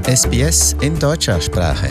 SBS in deutscher Sprache.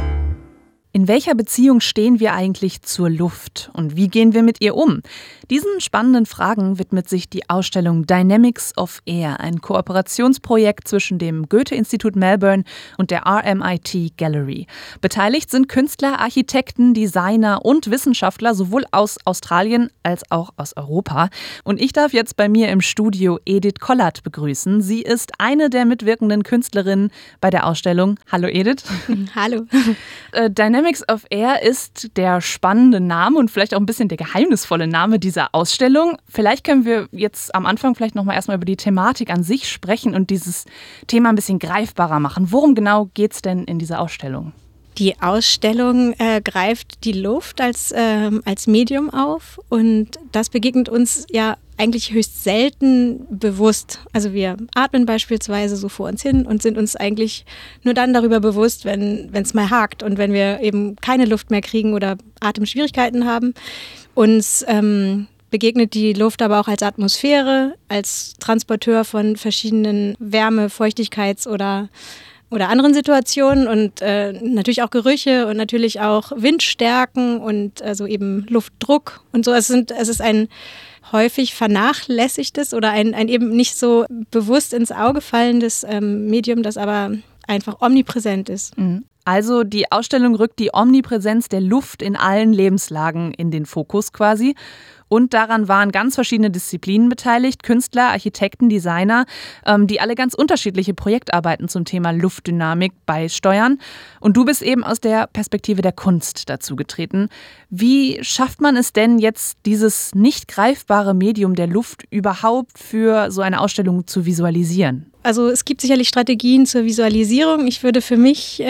In welcher Beziehung stehen wir eigentlich zur Luft und wie gehen wir mit ihr um? Diesen spannenden Fragen widmet sich die Ausstellung Dynamics of Air, ein Kooperationsprojekt zwischen dem Goethe-Institut Melbourne und der RMIT Gallery. Beteiligt sind Künstler, Architekten, Designer und Wissenschaftler sowohl aus Australien als auch aus Europa. Und ich darf jetzt bei mir im Studio Edith Kollert begrüßen. Sie ist eine der mitwirkenden Künstlerinnen bei der Ausstellung. Hallo Edith. Hallo. Dynamics of Air ist der spannende Name und vielleicht auch ein bisschen der geheimnisvolle Name dieser Ausstellung. Vielleicht können wir jetzt am Anfang vielleicht noch mal erstmal über die Thematik an sich sprechen und dieses Thema ein bisschen greifbarer machen. Worum genau geht es denn in dieser Ausstellung? Die Ausstellung greift die Luft als Medium auf und das begegnet uns ja eigentlich höchst selten bewusst. Also wir atmen beispielsweise so vor uns hin und sind uns eigentlich nur dann darüber bewusst, wenn es mal hakt und wenn wir eben keine Luft mehr kriegen oder Atemschwierigkeiten haben. Uns begegnet die Luft aber auch als Atmosphäre, als Transporteur von verschiedenen Wärme-, Feuchtigkeits- oder anderen Situationen und natürlich auch Gerüche und natürlich auch Windstärken und also eben Luftdruck und so. Es ist ein häufig vernachlässigtes oder ein eben nicht so bewusst ins Auge fallendes Medium, das aber einfach omnipräsent ist. Also die Ausstellung rückt die Omnipräsenz der Luft in allen Lebenslagen in den Fokus quasi. Und daran waren ganz verschiedene Disziplinen beteiligt, Künstler, Architekten, Designer, die alle ganz unterschiedliche Projektarbeiten zum Thema Luftdynamik beisteuern. Und du bist eben aus der Perspektive der Kunst dazu getreten. Wie schafft man es denn jetzt, dieses nicht greifbare Medium der Luft überhaupt für so eine Ausstellung zu visualisieren? Also es gibt sicherlich Strategien zur Visualisierung. Ich würde für mich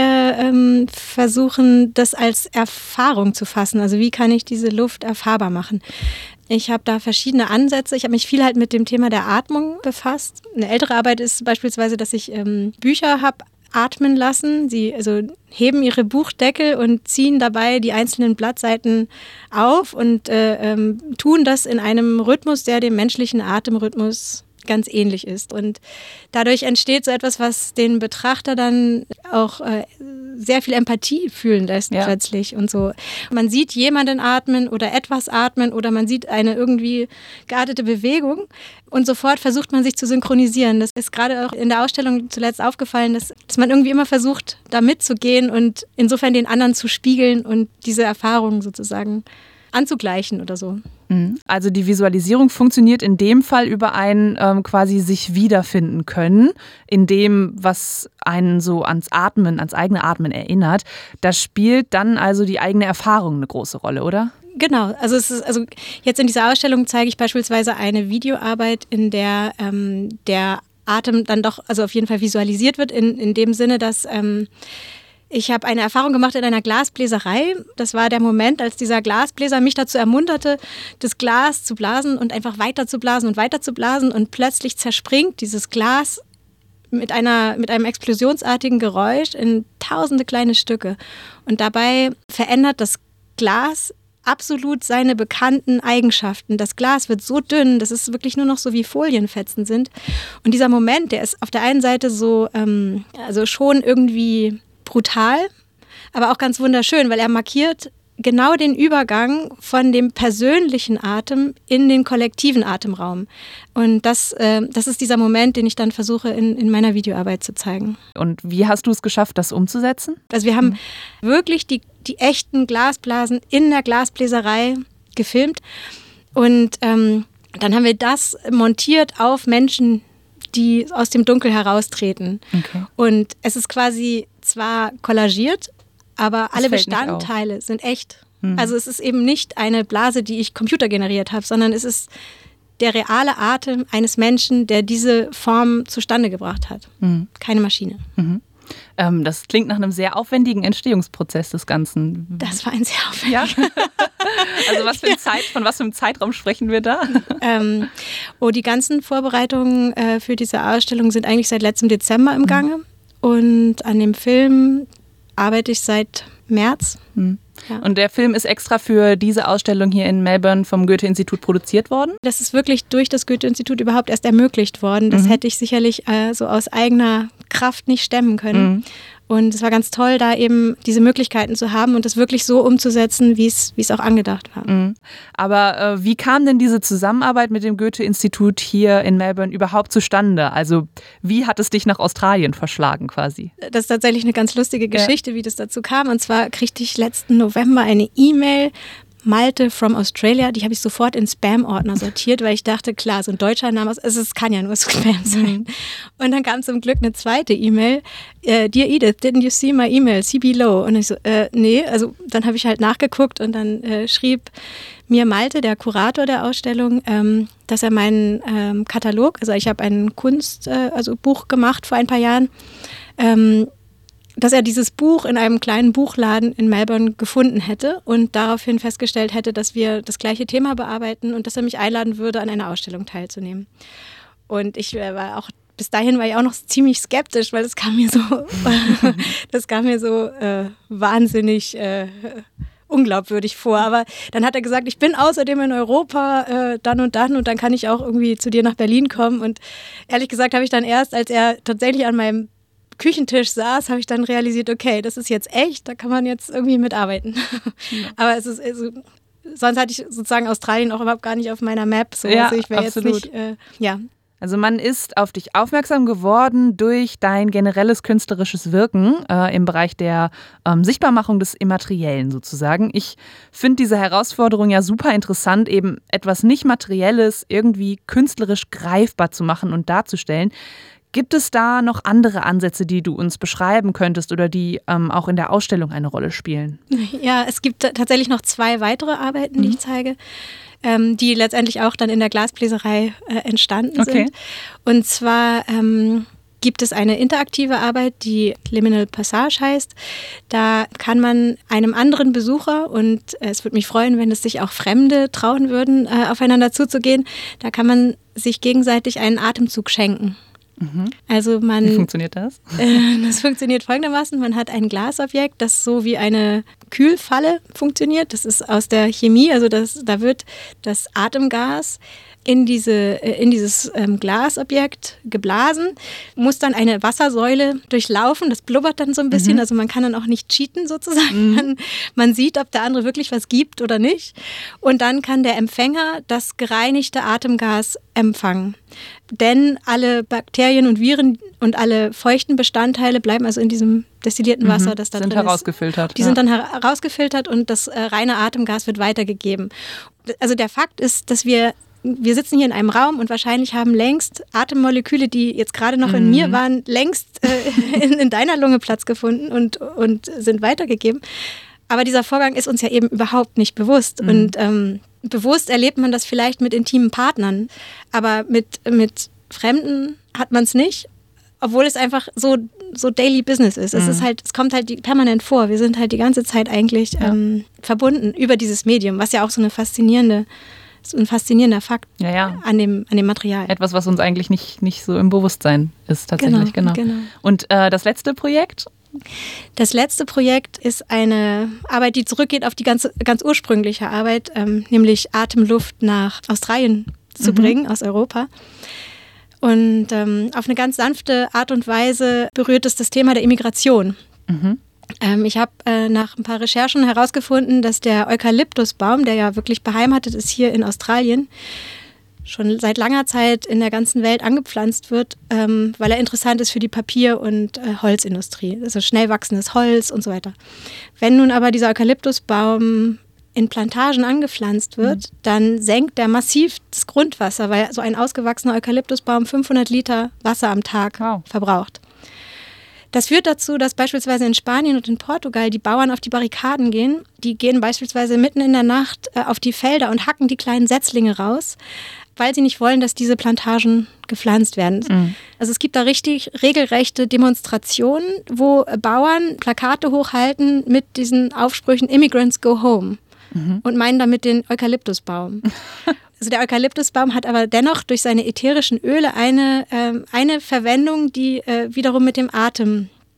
versuchen, das als Erfahrung zu fassen. Also wie kann ich diese Luft erfahrbar machen? Ich habe da verschiedene Ansätze. Ich habe mich viel halt mit dem Thema der Atmung befasst. Eine ältere Arbeit ist beispielsweise, dass ich Bücher habe atmen lassen. Sie heben ihre Buchdeckel und ziehen dabei die einzelnen Blattseiten auf und tun das in einem Rhythmus, der dem menschlichen Atemrhythmus ganz ähnlich ist. Und dadurch entsteht so etwas, was den Betrachter dann auch sehr viel Empathie fühlen lässt plötzlich und so. Man sieht jemanden atmen oder etwas atmen oder man sieht eine irgendwie geartete Bewegung und sofort versucht man sich zu synchronisieren. Das ist gerade auch in der Ausstellung zuletzt aufgefallen, dass man irgendwie immer versucht, da mitzugehen und insofern den anderen zu spiegeln und diese Erfahrungen sozusagen anzugleichen oder so. Also die Visualisierung funktioniert in dem Fall über ein quasi sich wiederfinden können, in dem, was einen so ans Atmen, ans eigene Atmen erinnert. Da spielt dann also die eigene Erfahrung eine große Rolle, oder? Genau, also jetzt in dieser Ausstellung zeige ich beispielsweise eine Videoarbeit, in der der Atem dann doch also auf jeden Fall visualisiert wird, in dem Sinne, dass ich habe eine Erfahrung gemacht in einer Glasbläserei. Das war der Moment, als dieser Glasbläser mich dazu ermunterte, das Glas zu blasen und einfach weiter zu blasen und weiter zu blasen. Und plötzlich zerspringt dieses Glas mit einem explosionsartigen Geräusch in tausende kleine Stücke. Und dabei verändert das Glas absolut seine bekannten Eigenschaften. Das Glas wird so dünn, dass es wirklich nur noch so wie Folienfetzen sind. Und dieser Moment, der ist auf der einen Seite so, also schon irgendwie brutal, aber auch ganz wunderschön, weil er markiert genau den Übergang von dem persönlichen Atem in den kollektiven Atemraum. Und das ist dieser Moment, den ich dann versuche in meiner Videoarbeit zu zeigen. Und wie hast du es geschafft, das umzusetzen? Also wir haben wirklich die echten Glasblasen in der Glasbläserei gefilmt und dann haben wir das montiert auf Menschen, die aus dem Dunkel heraustreten. Okay. Und es ist quasi zwar kollagiert, aber alle Bestandteile sind echt. Also es ist eben nicht eine Blase, die ich computergeneriert habe, sondern es ist der reale Atem eines Menschen, der diese Form zustande gebracht hat. Keine Maschine. Das klingt nach einem sehr aufwendigen Entstehungsprozess des Ganzen. Das war ein sehr aufwendiger. Ja? Also von was für einem Zeitraum sprechen wir da? Die ganzen Vorbereitungen für diese Ausstellung sind eigentlich seit letztem Dezember im Gange. Und an dem Film arbeite ich seit März. Ja. Und der Film ist extra für diese Ausstellung hier in Melbourne vom Goethe-Institut produziert worden? Das ist wirklich durch das Goethe-Institut überhaupt erst ermöglicht worden. Das hätte ich sicherlich so aus eigener Kraft nicht stemmen können. Und es war ganz toll, da eben diese Möglichkeiten zu haben und das wirklich so umzusetzen, wie es auch angedacht war. Aber wie kam denn diese Zusammenarbeit mit dem Goethe-Institut hier in Melbourne überhaupt zustande? Also wie hat es dich nach Australien verschlagen quasi? Das ist tatsächlich eine ganz lustige Geschichte, wie das dazu kam. Und zwar kriegte ich letzten November eine E-Mail, Malte from Australia, die habe ich sofort in Spam-Ordner sortiert, weil ich dachte, klar, so ein deutscher Name, es kann ja nur Spam sein. Und dann kam zum Glück eine zweite E-Mail, Dear Edith, didn't you see my email? See below. Und ich so, nee, also dann habe ich halt nachgeguckt und dann schrieb mir Malte, der Kurator der Ausstellung, dass er meinen Katalog, also ich habe ein Buch gemacht vor ein paar Jahren, dass er dieses Buch in einem kleinen Buchladen in Melbourne gefunden hätte und daraufhin festgestellt hätte, dass wir das gleiche Thema bearbeiten und dass er mich einladen würde, an einer Ausstellung teilzunehmen. Und ich war auch, bis dahin war ich auch noch ziemlich skeptisch, weil das kam mir so wahnsinnig unglaubwürdig vor. Aber dann hat er gesagt, ich bin außerdem in Europa dann und dann kann ich auch irgendwie zu dir nach Berlin kommen. Und ehrlich gesagt habe ich dann erst, als er tatsächlich an meinem Küchentisch saß, habe ich dann realisiert, okay, das ist jetzt echt, da kann man jetzt irgendwie mitarbeiten. Ja. Aber es ist, sonst hatte ich sozusagen Australien auch überhaupt gar nicht auf meiner Map. So. Ja, also ich wäre jetzt nicht, Also man ist auf dich aufmerksam geworden durch dein generelles künstlerisches Wirken im Bereich der Sichtbarmachung des Immateriellen sozusagen. Ich finde diese Herausforderung ja super interessant, eben etwas nicht Materielles irgendwie künstlerisch greifbar zu machen und darzustellen. Gibt es da noch andere Ansätze, die du uns beschreiben könntest oder die auch in der Ausstellung eine Rolle spielen? Ja, es gibt tatsächlich noch 2 weitere Arbeiten, die ich zeige, die letztendlich auch dann in der Glasbläserei entstanden sind. Und zwar gibt es eine interaktive Arbeit, die Liminal Passage heißt. Da kann man einem anderen Besucher, und es würde mich freuen, wenn es sich auch Fremde trauen würden, aufeinander zuzugehen, da kann man sich gegenseitig einen Atemzug schenken. Also wie funktioniert das? Das funktioniert folgendermaßen. Man hat ein Glasobjekt, das so wie eine Kühlfalle funktioniert. Das ist aus der Chemie, also da wird das Atemgas in dieses Glasobjekt geblasen, muss dann eine Wassersäule durchlaufen, das blubbert dann so ein bisschen, also man kann dann auch nicht cheaten sozusagen, man sieht, ob der andere wirklich was gibt oder nicht und dann kann der Empfänger das gereinigte Atemgas empfangen. Denn alle Bakterien und Viren und alle feuchten Bestandteile bleiben also in diesem destillierten Wasser, das da drin ist. Sind herausgefiltert. Die sind dann herausgefiltert und das reine Atemgas wird weitergegeben. Also der Fakt ist, dass wir sitzen hier in einem Raum und wahrscheinlich haben längst Atemmoleküle, die jetzt gerade noch in mir waren, längst in deiner Lunge Platz gefunden und sind weitergegeben. Aber dieser Vorgang ist uns ja eben überhaupt nicht bewusst. Und bewusst erlebt man das vielleicht mit intimen Partnern, aber mit Fremden hat man es nicht, obwohl es einfach so Daily Business ist. Es kommt halt permanent vor. Wir sind halt die ganze Zeit eigentlich verbunden über dieses Medium, was ja auch so ein faszinierender Fakt an dem Material. Etwas, was uns eigentlich nicht so im Bewusstsein ist tatsächlich. Genau. Und das letzte Projekt? Das letzte Projekt ist eine Arbeit, die zurückgeht auf die ganz ursprüngliche Arbeit, nämlich Atemluft nach Australien zu bringen, aus Europa. Und auf eine ganz sanfte Art und Weise berührt es das Thema der Immigration. Ich habe nach ein paar Recherchen herausgefunden, dass der Eukalyptusbaum, der ja wirklich beheimatet ist hier in Australien, schon seit langer Zeit in der ganzen Welt angepflanzt wird, weil er interessant ist für die Papier- und Holzindustrie. Also schnell wachsendes Holz und so weiter. Wenn nun aber dieser Eukalyptusbaum in Plantagen angepflanzt wird, dann senkt der massiv das Grundwasser, weil so ein ausgewachsener Eukalyptusbaum 500 Liter Wasser am Tag verbraucht. Das führt dazu, dass beispielsweise in Spanien und in Portugal die Bauern auf die Barrikaden gehen. Die gehen beispielsweise mitten in der Nacht auf die Felder und hacken die kleinen Setzlinge raus, weil sie nicht wollen, dass diese Plantagen gepflanzt werden. Also es gibt da richtig regelrechte Demonstrationen, wo Bauern Plakate hochhalten mit diesen Aufsprüchen Immigrants go home und meinen damit den Eukalyptusbaum. Also der Eukalyptusbaum hat aber dennoch durch seine ätherischen Öle eine Verwendung, die wiederum mit dem Atem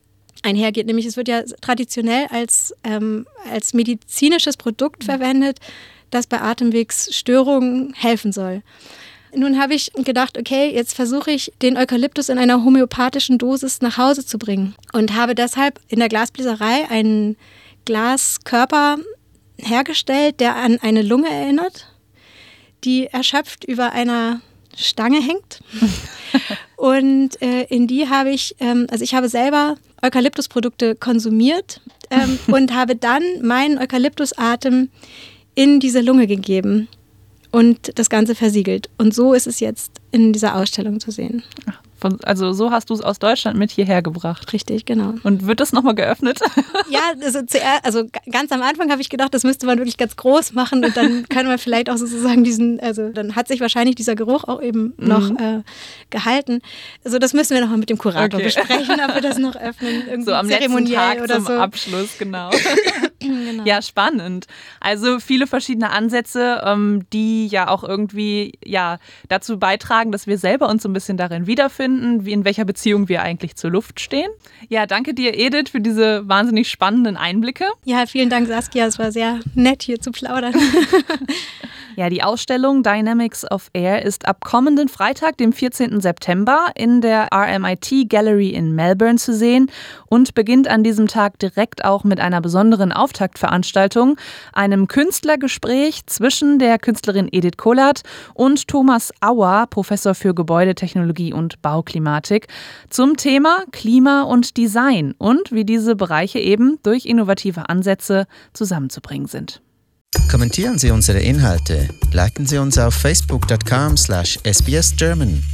einhergeht. Nämlich es wird ja traditionell als medizinisches Produkt verwendet, das bei Atemwegsstörungen helfen soll. Nun habe ich gedacht, okay, jetzt versuche ich, den Eukalyptus in einer homöopathischen Dosis nach Hause zu bringen und habe deshalb in der Glasbläserei einen Glaskörper hergestellt, der an eine Lunge erinnert, die erschöpft über einer Stange hängt. Und in die habe ich, ich habe selber Eukalyptusprodukte konsumiert und habe dann meinen Eukalyptusatem in diese Lunge gegeben und das Ganze versiegelt. Und so ist es jetzt in dieser Ausstellung zu sehen. Also so hast du es aus Deutschland mit hierher gebracht. Richtig, genau. Und wird das nochmal geöffnet? Ja, also ganz am Anfang habe ich gedacht, das müsste man wirklich ganz groß machen und dann kann man vielleicht auch sozusagen dann hat sich wahrscheinlich dieser Geruch auch eben noch gehalten. Also das müssen wir nochmal mit dem Kurator besprechen, ob wir das noch öffnen. Irgendwie so am letzten Tag oder zum so. Abschluss, genau. Genau. Ja, spannend. Also viele verschiedene Ansätze, die ja auch irgendwie dazu beitragen, dass wir selber uns so ein bisschen darin wiederfinden, wie in welcher Beziehung wir eigentlich zur Luft stehen. Ja, danke dir, Edith, für diese wahnsinnig spannenden Einblicke. Ja, vielen Dank, Saskia. Es war sehr nett, hier zu plaudern. Ja, die Ausstellung Dynamics of Air ist ab kommenden Freitag, dem 14. September, in der RMIT Gallery in Melbourne zu sehen und beginnt an diesem Tag direkt auch mit einer besonderen Auftaktveranstaltung, einem Künstlergespräch zwischen der Künstlerin Edith Kollert und Thomas Auer, Professor für Gebäudetechnologie und Bauklimatik, zum Thema Klima und Design und wie diese Bereiche eben durch innovative Ansätze zusammenzubringen sind. Kommentieren Sie unsere Inhalte, liken Sie uns auf facebook.com/sbsgerman.